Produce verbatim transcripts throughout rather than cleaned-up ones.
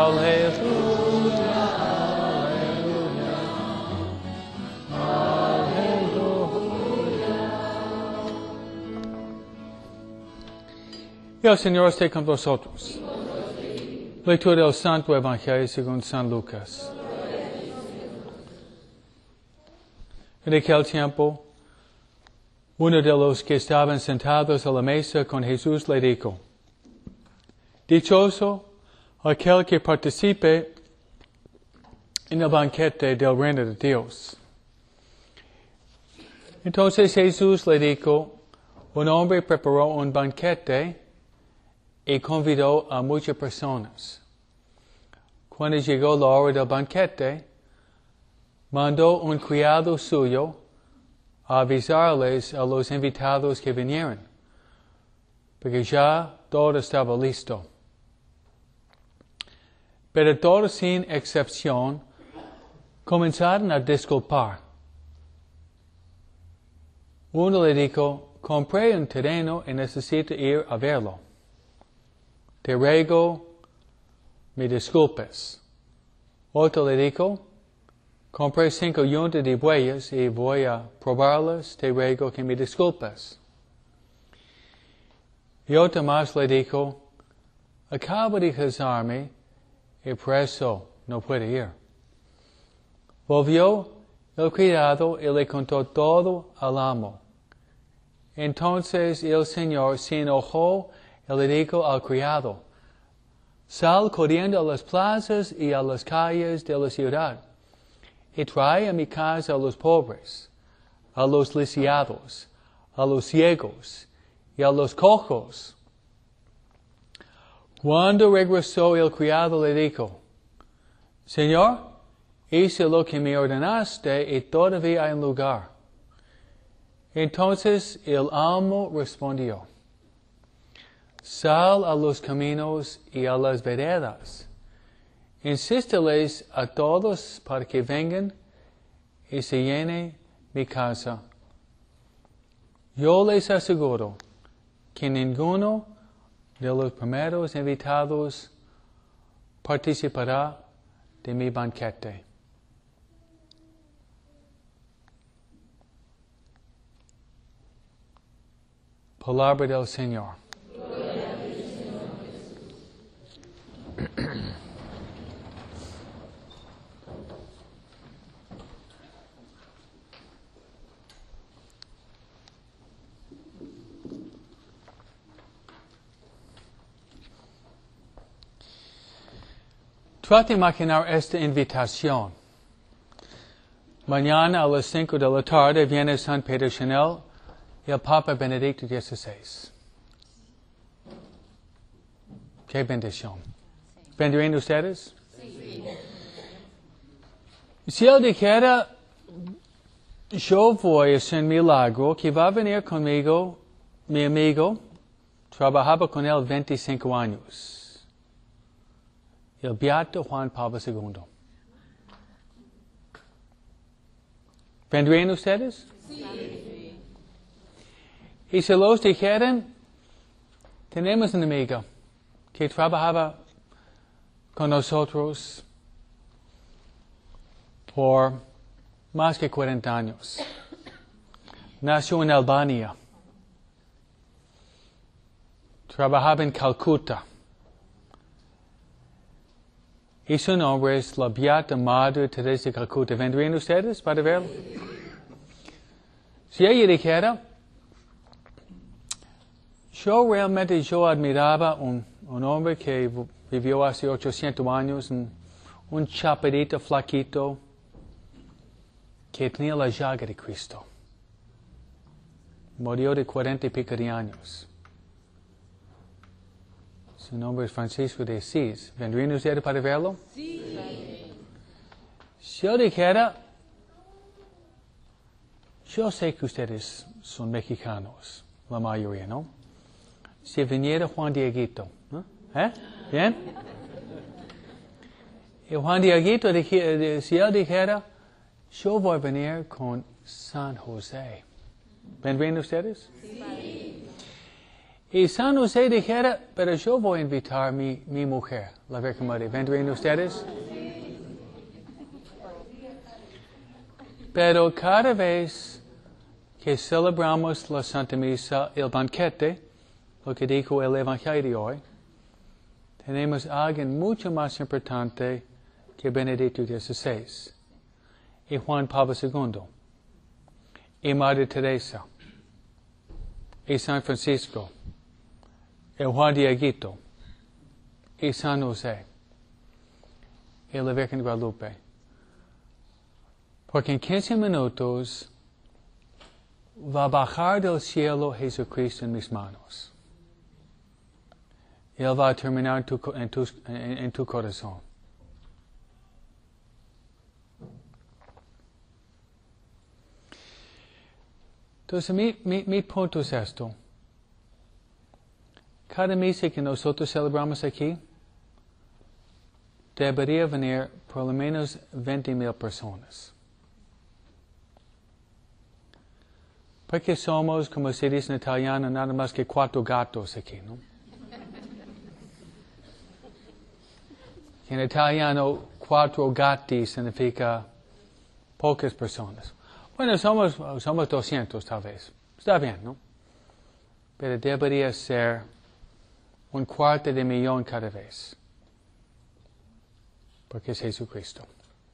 Aleluya, aleluya. Y el Señor esté con vosotros. Lectura del Santo Evangelio según San Lucas. En aquel tiempo, uno de los que estaban sentados a la mesa con Jesús le dijo: Dichoso aquel que participe en el banquete del reino de Dios. Entonces Jesús le dijo: un hombre preparó un banquete y convidó a muchas personas. Cuando llegó la hora del banquete, mandó un criado suyo a avisarles a los invitados que vinieran, porque ya todo estaba listo. Pero todos sin excepción comenzaron a disculpar. Uno le dijo: compré un terreno y necesito ir a verlo. Te ruego, me disculpes. Otro le dijo: compré cinco yuntas de bueyes y voy a probarlas, te ruego que me disculpes. Y otro más le dijo: acabo de casarme y por eso no puedo ir. Volvió el criado y le contó todo al amo. Entonces el Señor se enojó y le dijo al criado: sal corriendo a las plazas y a las calles de la ciudad, y trae a mi casa a los pobres, a los lisiados, a los ciegos y a los cojos. Cuando regresó el criado le dijo: Señor, hice lo que me ordenaste y todavía hay un lugar. Entonces el amo respondió: sal a los caminos y a las veredas. Insísteles a todos para que vengan y se llene mi casa. Yo les aseguro que ninguno de los primeros invitados participará de mi banquete. Palabra del Señor. Trata de imaginar esta invitación. Mañana a las cinco de la tarde viene San Pedro Chanel y el Papa Benedicto dieciséis. Qué bendición. ¿Vendrían ustedes? Sí. Si él dijera: yo voy a hacer un milagro, que va a venir conmigo mi amigo, trabajaba con él veinticinco años. El beato Juan Pablo segundo. ¿Vendrían ustedes? Sí. Y si los dijeran: tenemos un amigo que trabajaba con nosotros por más que cuarenta años. Nació en Albania. Trabajaba en Calcuta. Y su nombre es la Beata Madre Teresa de Calcuta. ¿Vendrían ustedes para verlo? Si ella dijera: yo realmente yo admiraba un, un hombre que vivió hace ochocientos años, un, un chaparrito flaquito, que tenía la llaga de Cristo. Murió de cuarenta y pico de años. Su nombre es Francisco de Asís. ¿Vendrían ustedes para verlo? Sí. Si yo dijera: yo sé que ustedes son mexicanos, la mayoría, ¿no? Si viniera Juan Dieguito, ¿no? ¿Eh? ¿Bien? Y Juan Dieguito, si él dijera: yo voy a venir con San José. ¿Vendrían ustedes? Sí. Y San José dijera, pero yo voy a invitar a mi, mi mujer, la Virgen María. ¿Vendrían ustedes? Pero cada vez que celebramos la Santa Misa, el banquete, lo que dijo el Evangelio hoy, tenemos a alguien mucho más importante que Benedicto dieciséis, y Juan Pablo segundo, y Madre Teresa, y San Francisco, y Juan Dieguito, y San José, y la Virgen Guadalupe. Porque en quince minutos va a bajar del cielo Jesucristo en mis manos. Él va a terminar en tu, en tu, en, en tu corazón. Entonces, mi, mi, mi punto es esto. Cada misa que nosotros celebramos aquí, debería venir por lo menos veinte mil personas. Porque somos, como se dice en italiano, nada más que cuatro gatos aquí, ¿no? En italiano, cuatro gatti significa pocas personas. Bueno, somos, somos doscientos tal vez. Está bien, ¿no? Pero debería ser un cuarto de millón cada vez. Porque es Jesucristo.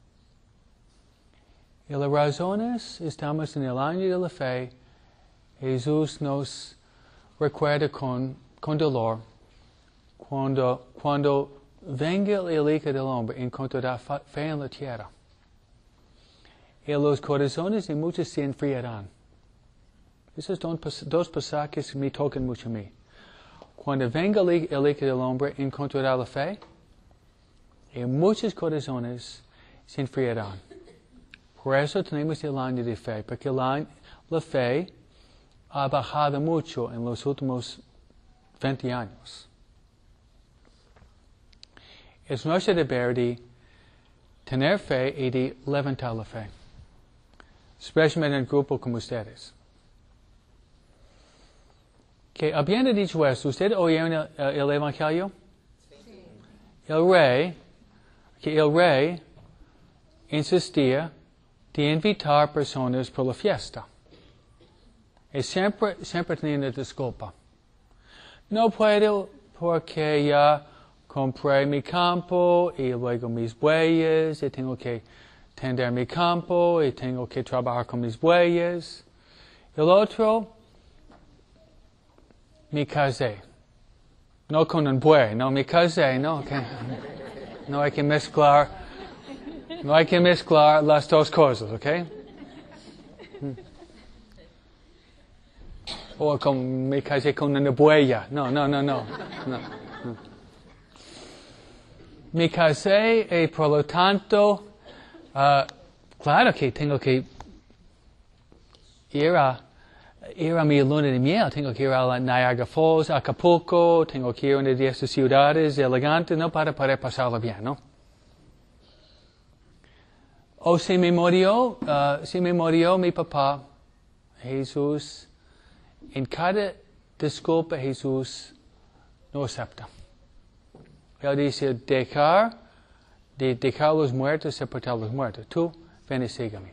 Y las razones, estamos en el año de la fe. Jesús nos recuerda con, con dolor cuando, cuando venga el Hijo del Hombre, encontrará fe en la tierra. Y los corazones de muchos se enfriarán. Esos dos, dos pasajes me tocan mucho a mí. Cuando venga el, el Hijo del Hombre, encontrará la fe. Y muchos corazones se enfriarán. Por eso tenemos el año de fe, porque la, la fe ha bajado mucho en los últimos veinte años. Es nuestro deber de tener fe y de levantar la fe. Especialmente en el grupo como ustedes. Que habiendo dicho esto, ¿ustedes oyeron el, el Evangelio? Sí. El rey, que el rey insistía de invitar personas por la fiesta. Y siempre, siempre tenía una disculpa. No puedo porque ya compré mi campo y luego mis bueyes y tengo que tender mi campo y tengo que trabajar con mis bueyes. El otro, me casé. No con un buey, no, me casé, no, que, no hay que mezclar, no hay que mezclar las dos cosas, ¿ok? O con, me casé con una bueya, no, no, no, no, no. no. Me casé y por lo tanto, uh, claro que tengo que ir a, ir a mi luna de miel, tengo que ir a la Niagara Falls, Acapulco, tengo que ir a una de estas ciudades elegantes, ¿no? Para poder pasarlo bien, ¿no? O si me murió, uh, si me murió mi papá, Jesús, en cada disculpa Jesús no acepta. Él dice, dejar, de dejar los muertos, sepultar los muertos. Tú, ven y sígame.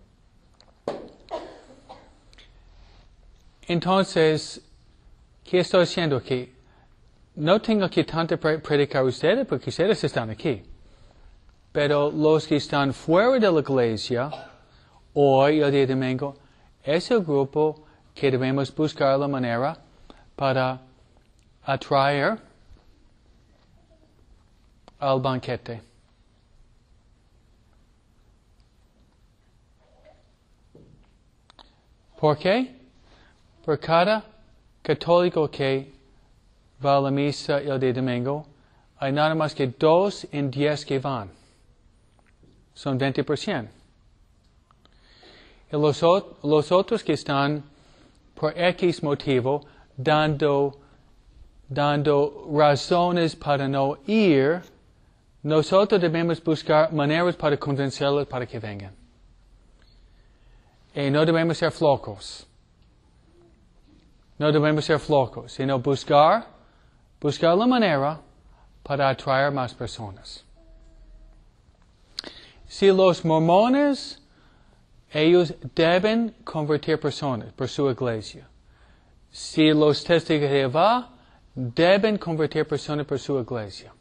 Entonces, ¿qué estoy haciendo aquí? No tengo que tanto predicar a ustedes porque ustedes están aquí. Pero los que están fuera de la iglesia, hoy, el día de domingo, es el grupo que debemos buscar la manera para atraer al banquete. ¿Por qué? Por cada católico que va a la misa el día domingo, hay nada más que dos en diez que van. Son veinte por ciento. Y los, los otros que están por X motivo dando, dando razones para no ir, nosotros debemos buscar maneras para convencerlos para que vengan. Y no debemos ser flojos. No debemos ser flojos, sino buscar, buscar la manera para atraer más personas. Si los mormones, ellos deben convertir personas por su iglesia. Si los testigos de Jehová deben convertir personas por su iglesia.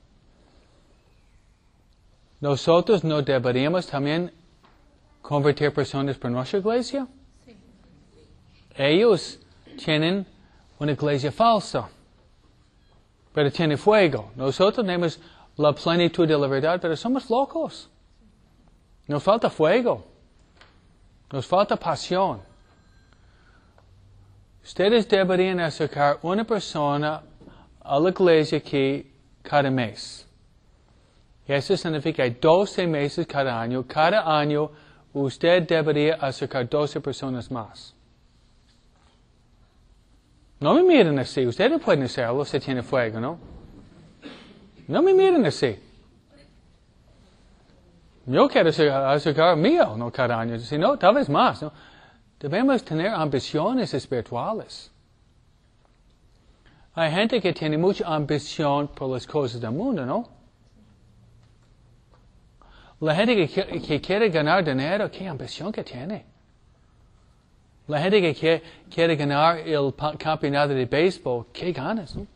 ¿Nosotros no deberíamos también convertir personas por nuestra iglesia? Sí. Ellos tienen una iglesia falsa, pero tiene fuego. Nosotros tenemos la plenitud de la verdad, pero somos locos. Nos falta fuego. Nos falta pasión. Ustedes deberían acercar una persona a la iglesia aquí cada mes. Eso significa doce meses cada año. Cada año usted debería acercar doce personas más. No me miren así. Ustedes pueden hacerlo si tiene fuego, ¿no? No me miren así. Yo quiero acercar mío, no cada año, sino tal vez más, ¿no? Debemos tener ambiciones espirituales. Hay gente que tiene mucha ambición por las cosas del mundo, ¿no? La gente que, que quiere ganar dinero, ¿qué ambición que tiene? La gente que quiere, quiere ganar el campeonato de béisbol, ¿qué ganas, no?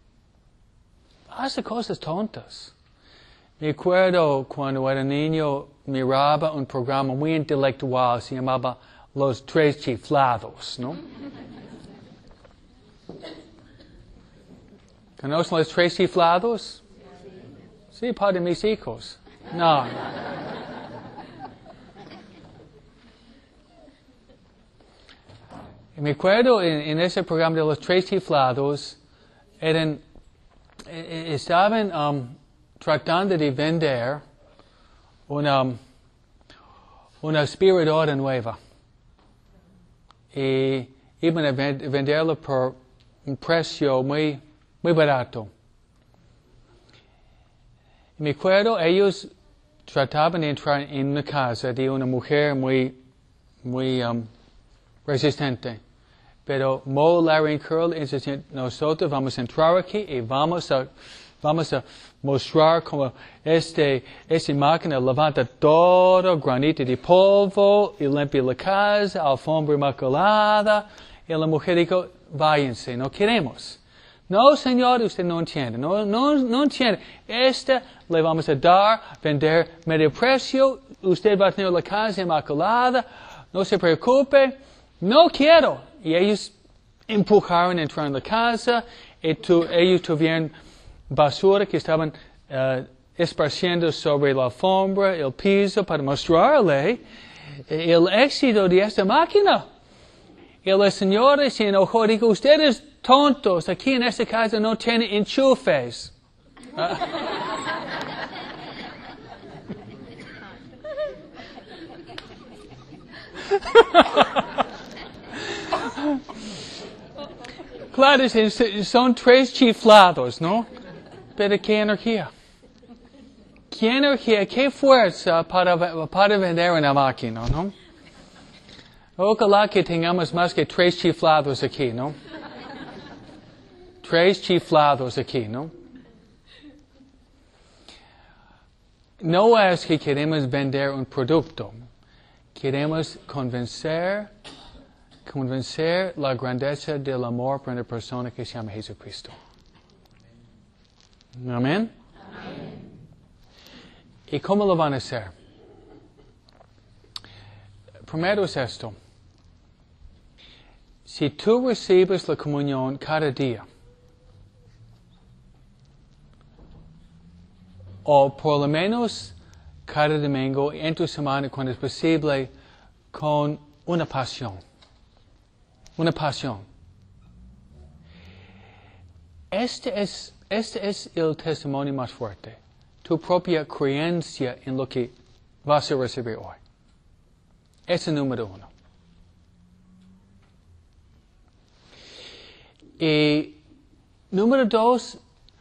Hace cosas tontas. Me acuerdo cuando era niño, miraba un programa muy intelectual, se llamaba Los Tres Chiflados, ¿no? ¿Conocen los Tres Chiflados? Sí, para mis hijos. No. Me acuerdo en, en ese programa de los Tres Chiflados, eran, estaban um, tratando de vender una, una aspiradora nueva. Y iban a venderla por un precio muy, muy barato. Me acuerdo, ellos trataban de entrar en una casa de una mujer muy, muy um, resistente. Pero Mo, Larry y Curl insistían, nosotros vamos a entrar aquí y vamos a, vamos a mostrar cómo este, esta máquina levanta todo granito de polvo y limpia la casa, alfombra inmaculada. Y la mujer dijo, váyanse, no queremos. No, señor, usted no entiende, no, no, no entiende. Esta le vamos a dar, vender medio precio, usted va a tener la casa inmaculada, no se preocupe, no quiero. Y ellos empujaron a entrar en la casa, y tu, ellos tuvieron basura que estaban uh, esparciendo sobre la alfombra, el piso, para mostrarle el éxito de esta máquina. Y la señora se enojó y dijo, ustedes tontos, aquí en esta casa no tienen enchufes. Claro, son tres chiflados, ¿no? Pero qué energía. Qué energía, qué fuerza para, para vender una máquina, ¿no? Ojalá que tengamos más que tres chiflados aquí, ¿no? Tres chiflados aquí, ¿no? No es que queremos vender un producto. Queremos convencer, convencer la grandeza del amor por una persona que se llama Jesucristo. Amén. Amén. ¿Y cómo lo van a hacer? Primero es esto. Si tú recibes la comunión cada día, o por lo menos cada domingo en tu semana cuando es posible, con una pasión. Una pasión. Este es, este es el testimonio más fuerte. Tu propia creencia en lo que vas a recibir hoy. Es el número uno. Y número dos,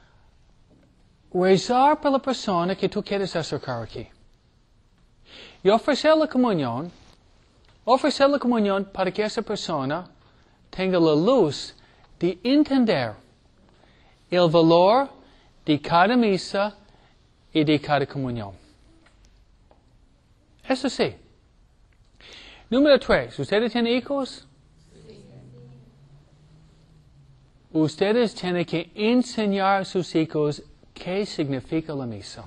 rezar por la persona que tú quieres acercar aquí. Y ofrecer la comunión, ofrecer la comunión para que esa persona tenga la luz de entender el valor de cada misa y de cada comunión. Eso sí. Número tres, ¿ustedes tienen hijos? Ustedes tienen que enseñar a sus hijos qué significa la misa.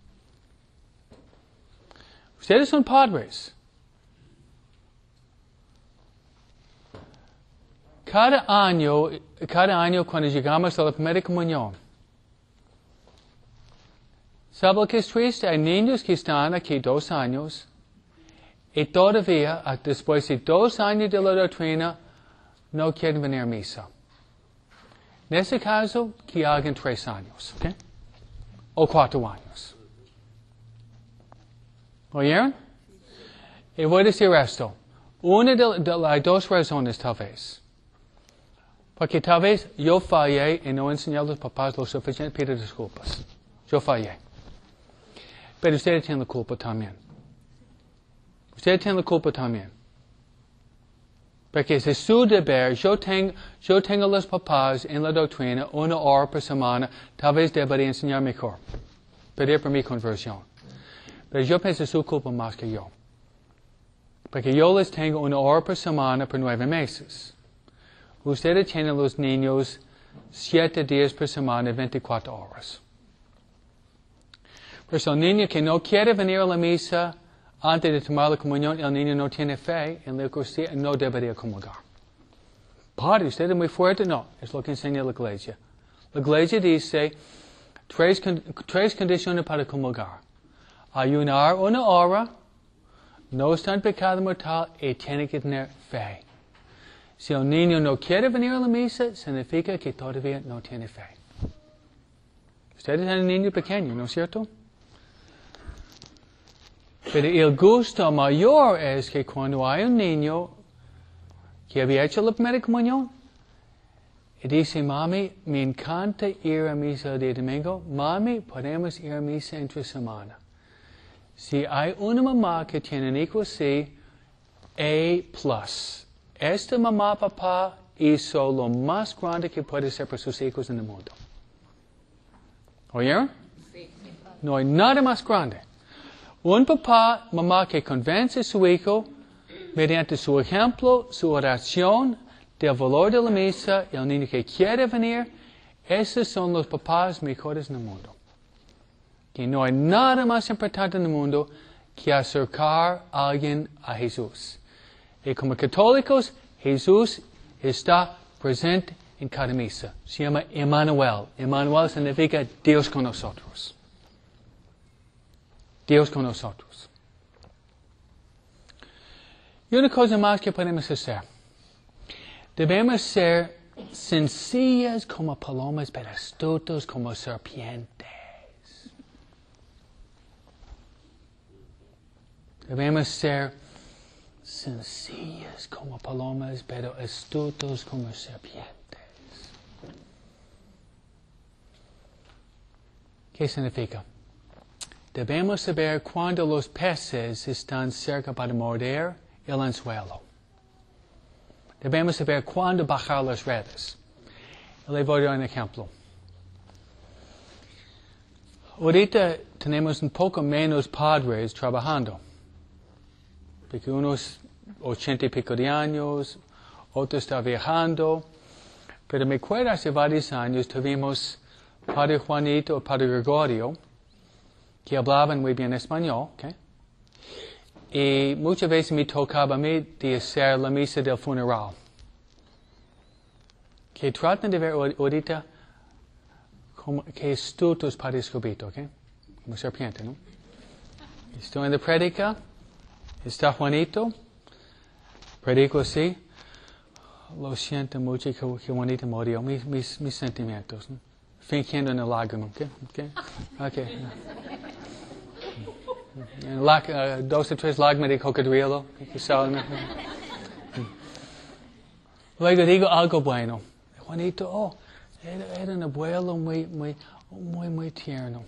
Ustedes son padres. Cada año, cada año cuando llegamos a la primera comunión, ¿sabe lo que es triste? Hay niños que están aquí dos años y todavía, después de dos años de la doctrina, no quieren venir a misa. En ese caso, que hagan tres años, ¿ok? O cuatro años. ¿Oyeron? Y voy a decir esto. Una de, de las dos razones, tal vez. Porque tal vez yo fallé en no enseñar a los papás lo suficiente, pido disculpas. Yo fallé. Pero ustedes tienen la culpa también. Ustedes tienen la culpa también. Porque es su deber. Yo tengo, yo tengo a los papás en la doctrina una hora por semana. Tal vez debería enseñar mejor. Pedir por mi conversión. Pero yo pienso su culpa más que yo. Porque yo les tengo una hora por semana por nueve meses. Ustedes tienen los niños siete días por semana, veinticuatro horas. Pues el niño que no quiere venir a la misa antes de tomar la comunión, el niño no tiene fe en la Eucaristía y no debería comulgar. Padre, ¿usted es muy fuerte? No, es lo que enseña la Iglesia. La Iglesia dice tres, tres condiciones para comulgar. Ayunar una hora, no está en pecado mortal y tiene que tener fe. Si el niño no quiere venir a la misa, significa que todavía no tiene fe. Ustedes tienen un niño pequeño, ¿no es cierto? Pero el gusto mayor es que cuando hay un niño que había hecho la primera comunión y dice, mami, me encanta ir a misa el día domingo, mami, podemos ir a misa entre semana. Si hay una mamá que tiene un hijo así, A plus. Esta mamá, papá hizo lo más grande que puede ser para sus hijos en el mundo. ¿Oyeron? Sí. No hay nada más grande. Un papá, mamá que convence a su hijo mediante su ejemplo, su oración, del valor de la misa, el niño que quiere venir, esos son los papás mejores en el mundo. Que no hay nada más importante en el mundo que acercar a alguien a Jesús. Y como católicos, Jesús está presente en cada misa. Se llama Emmanuel. Emmanuel significa Dios con nosotros. Dios con nosotros. Y una cosa más que podemos hacer. Debemos ser sencillas como palomas, pero astutos como serpientes. Debemos ser sencillas como palomas, pero astutos como serpientes. ¿Qué significa? Debemos saber cuándo los peces están cerca para morder el anzuelo. Debemos saber cuándo bajar las redes. Le voy a dar un ejemplo. Ahorita tenemos un poco menos padres trabajando. Porque unos ochenta y pico de años, otro está viajando. Pero me acuerdo hace varios años tuvimos Padre Juanito o Padre Gregorio, que hablaban muy bien español, ¿okay? Y muchas veces me tocaba a mí de hacer la misa del funeral. Que tratan de ver ahorita como que astutos Padre Escobito, ¿ok? Como serpiente, ¿no? Estoy en la prédica, está Juanito, predico así, lo siento mucho que, que Juanito murió, mis, mis, mis sentimientos, ¿no? Fingiendo una lágrima, ¿ok? ¿Ok? Okay. Lag, uh, dos o tres lágrimas de cocodrilo que salen. Luego digo algo bueno. Juanito, oh, era, era un abuelo muy, muy, muy, muy tierno.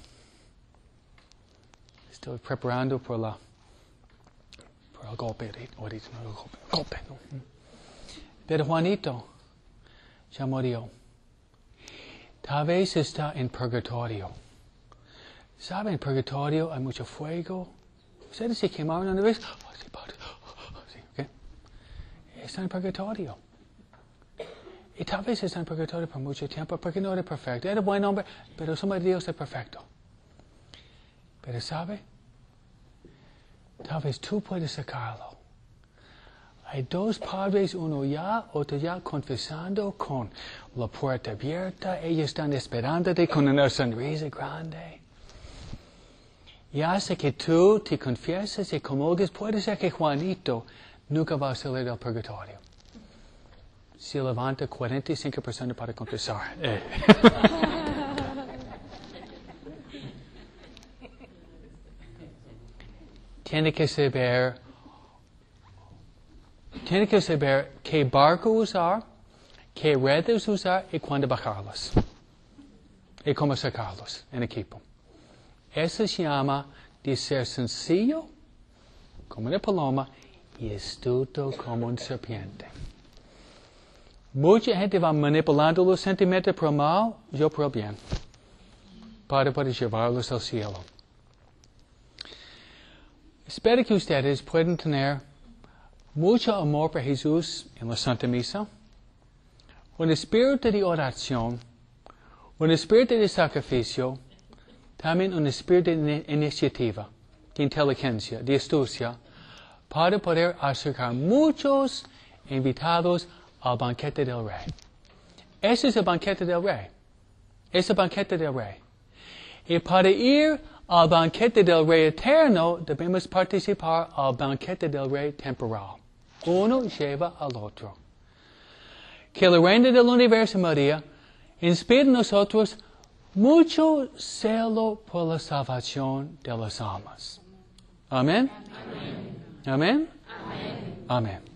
Estoy preparando por la, por el golpe, ahorita, no el golpe, golpe, ¿no? Pero Juanito, ya murió. Tal vez está en purgatorio. ¿Saben? En purgatorio hay mucho fuego. ¿Ustedes se quemaron una vez? Oh, sí, padre. Oh, sí, okay. Está en purgatorio. Y tal vez está en purgatorio por mucho tiempo porque no era perfecto. Era buen hombre, pero su Dios es perfecto. Pero ¿sabe? Tal vez tú puedes sacarlo. Hay dos padres, uno ya, otro ya, confesando con la puerta abierta. Ellos están esperándote con una sonrisa grande. Y hasta que tú te confiesas y comulgues, puede ser que Juanito nunca va a salir del purgatorio. Si levanta cuarenta y cinco por ciento para confesar. Eh. Tiene que saber, tiene que saber qué barco usar, qué redes usar y cuándo bajarlos. Y cómo sacarlos en equipo. Eso se llama de ser sencillo como una paloma y astuto como un serpiente. Mucha gente va manipulando los sentimientos por el mal, yo por el bien, para poder llevarlos al cielo. Espero que ustedes puedan tener mucho amor por Jesús en la Santa Misa, un espíritu de oración, un espíritu de sacrificio, también un espíritu de iniciativa, de inteligencia, de astucia, para poder acercar muchos invitados al banquete del Rey. Ese es el banquete del Rey. Es el banquete del Rey. Y para ir al banquete del Rey eterno, debemos participar al banquete del Rey temporal. Uno lleva al otro. Que la Reina del Universo, María, inspire en nosotros mucho celo por la salvación de las almas. Amén. Amén. Amén. Amén. Amén.